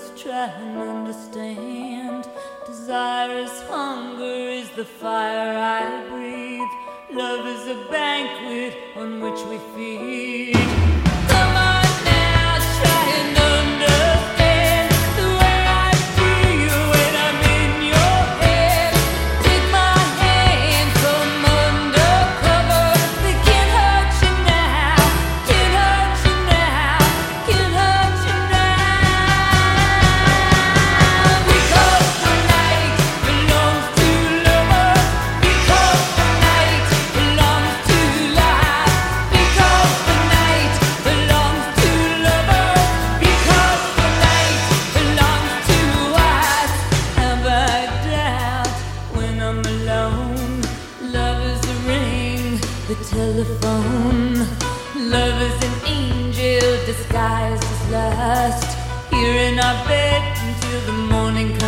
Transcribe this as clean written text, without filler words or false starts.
must try and understand. Desire is hunger, is the fire I breathe. Love is a banquet on which we feed. Come on now, try and understand the way I feel when I'm in your head. Take my hand, come undercover. They can't hurt you now, can't hurt you now, can't hurt you now. Because the night belongs to lovers. Because the night belongs to life. Because the night belongs to lovers. Because the night belongs to us. Have I doubt when I'm alone? Love is the ring, the telephone. Love is an angel disguised as lust. Here in our bed until the morning comes.